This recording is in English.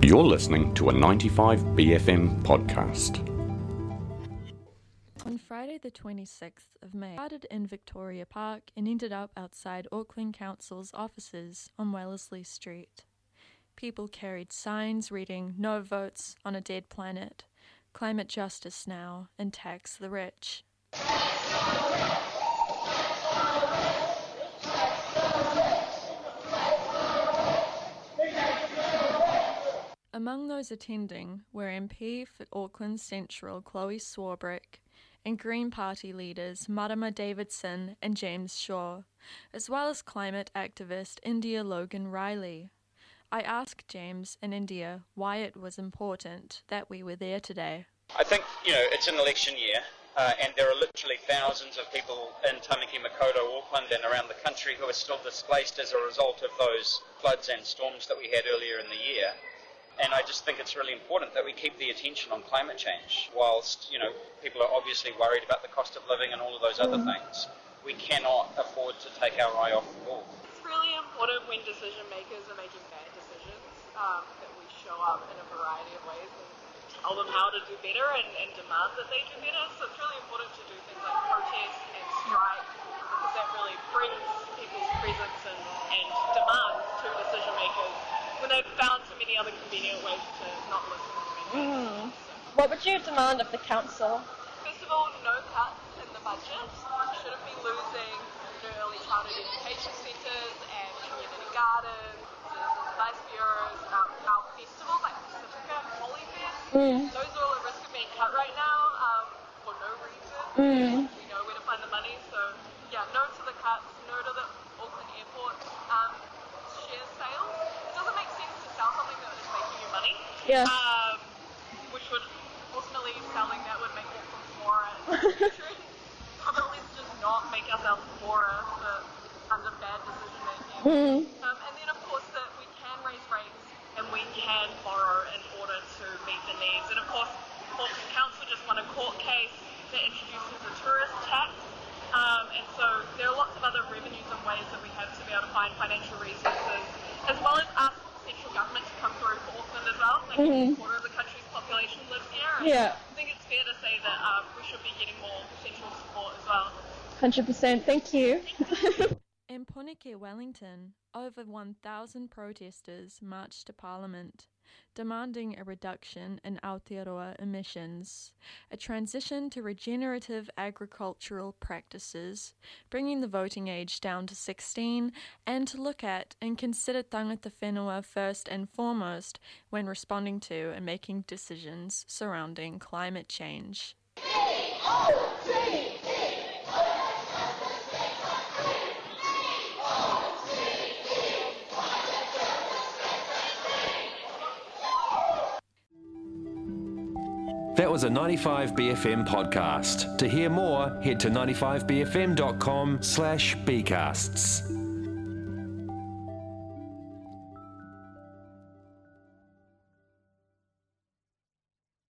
You're listening to a 95BFM podcast. On Friday the 26th of May, started in Victoria Park and ended up outside Auckland Council's offices on Wellesley Street. People carried signs reading "No votes on a dead planet, climate justice now, and tax the rich." Among those attending were MP for Auckland Central Chloe Swarbrick and Green Party leaders Marama Davidson and James Shaw, as well as climate activist India Logan Riley. I asked James and India why it was important that we were there today. I think, it's an election year, and there are literally thousands of people in Tamaki Makaurau, Auckland and around the country who are still displaced as a result of those floods and storms that we had earlier in the year. And I just think it's really important that we keep the attention on climate change. Whilst, people are obviously worried about the cost of living and all of those other things, we cannot afford to take our eye off the ball. It's really important when decision makers are making bad decisions that we show up in a variety of ways and tell them how to do better and demand that they do better. So it's really important to do things like protest and strike, because that really brings people's presence and demands to decision makers when they've found so many other convenient ways to not listen to anyone. What would you demand of the council? First of all, no cuts in the budget. We shouldn't be losing early childhood education centres and community gardens, citizens advice bureaus, our festivals like Pacifica and Polyfest. Those are all at risk of being cut right now for no reason. We know where to find the money, so no to the cuts, no to the Auckland Airport share sales. It doesn't make sense to sell something that is making you money. Yeah. Which would ultimately selling that would make Auckland poorer in the future. So let's just not make ourselves poorer under bad decision making. And then of course that we can raise rates and we can borrow in order to meet the needs. And of course, Auckland Council just won a court case that introduces a tourist tax. And so there are lots of other revenues and ways that we have to be able to find financial resources, as well as ask the central government to come through for Auckland as well. Like a quarter of the country's population lives here. And I think it's fair to say that we should be getting more central support as well. 100%, thank you. In Punake, Wellington, over 1,000 protesters marched to Parliament, demanding a reduction in Aotearoa emissions, a transition to regenerative agricultural practices, bringing the voting age down to 16, and to look at and consider tangata whenua first and foremost when responding to and making decisions surrounding climate change. That was a 95BFM podcast. To hear more, head to 95bfm.com/bcasts.